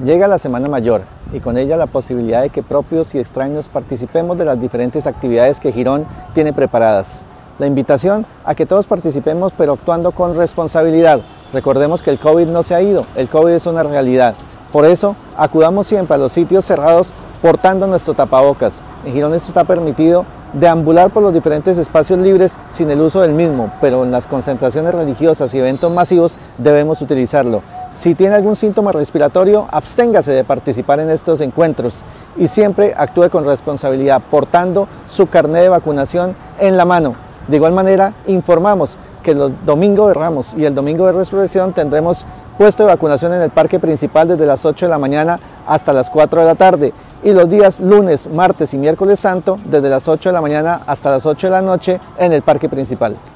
Llega la Semana Mayor y con ella la posibilidad de que propios y extraños participemos de las diferentes actividades que Girón tiene preparadas. La invitación a que todos participemos, pero actuando con responsabilidad. Recordemos que el COVID no se ha ido, el COVID es una realidad. Por eso, acudamos siempre a los sitios cerrados portando nuestro tapabocas. En Girón esto está permitido deambular por los diferentes espacios libres sin el uso del mismo, pero en las concentraciones religiosas y eventos masivos debemos utilizarlo. Si tiene algún síntoma respiratorio, absténgase de participar en estos encuentros y siempre actúe con responsabilidad, portando su carnet de vacunación en la mano. De igual manera, informamos que los domingos de Ramos y el domingo de Resurrección tendremos puesto de vacunación en el parque principal desde las 8 de la mañana hasta las 4 de la tarde y los días lunes, martes y miércoles santo desde las 8 de la mañana hasta las 8 de la noche en el parque principal.